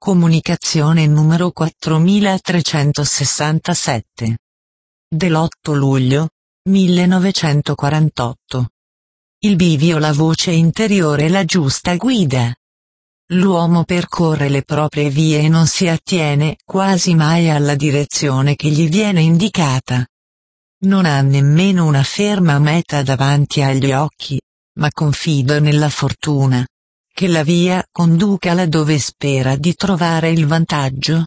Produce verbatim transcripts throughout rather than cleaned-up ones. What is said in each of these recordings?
Comunicazione numero quattromilatrecentosessantasette. Dell'otto luglio millenovecentoquarantotto. Il bivio, la voce interiore, la giusta guida. L'uomo percorre le proprie vie e non si attiene quasi mai alla direzione che gli viene indicata. Non ha nemmeno una ferma meta davanti agli occhi, ma confida nella fortuna che la via conduca laddove spera di trovare il vantaggio.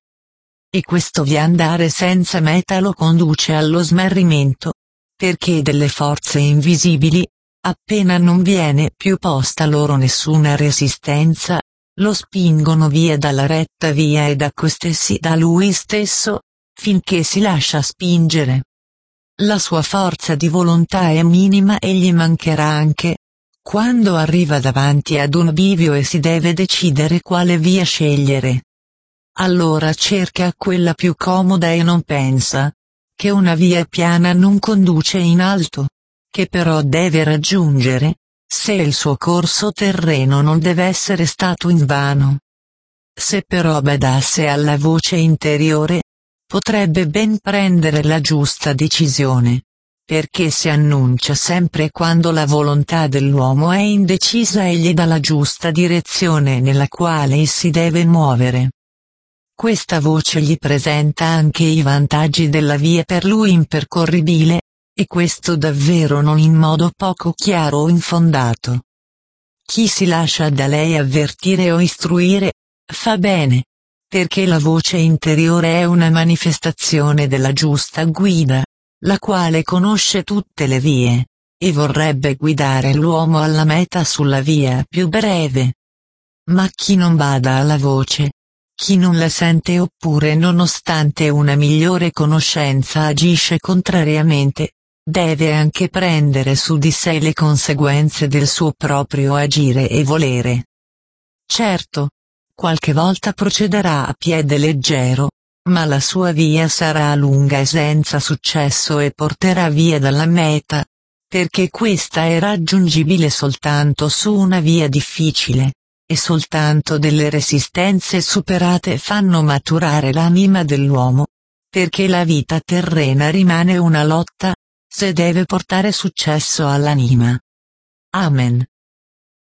E questo viandare senza meta lo conduce allo smarrimento, perché delle forze invisibili, appena non viene più posta loro nessuna resistenza, lo spingono via dalla retta via e da quest'essi da lui stesso, finché si lascia spingere. La sua forza di volontà è minima e gli mancherà anche quando arriva davanti ad un bivio e si deve decidere quale via scegliere. Allora cerca quella più comoda e non pensa che una via piana non conduce in alto, che però deve raggiungere, se il suo corso terreno non deve essere stato invano. Se però badasse alla voce interiore, potrebbe ben prendere la giusta decisione, perché si annuncia sempre quando la volontà dell'uomo è indecisa e gli dà la giusta direzione nella quale si deve muovere. Questa voce gli presenta anche i vantaggi della via per lui impercorribile, e questo davvero non in modo poco chiaro o infondato. Chi si lascia da lei avvertire o istruire, fa bene, perché la voce interiore è una manifestazione della giusta guida, la quale conosce tutte le vie, e vorrebbe guidare l'uomo alla meta sulla via più breve. Ma chi non bada alla voce, chi non la sente oppure nonostante una migliore conoscenza agisce contrariamente, deve anche prendere su di sé le conseguenze del suo proprio agire e volere. Certo, qualche volta procederà a piede leggero, ma la sua via sarà lunga e senza successo e porterà via dalla meta, perché questa è raggiungibile soltanto su una via difficile, e soltanto delle resistenze superate fanno maturare l'anima dell'uomo, perché la vita terrena rimane una lotta, se deve portare successo all'anima. Amen.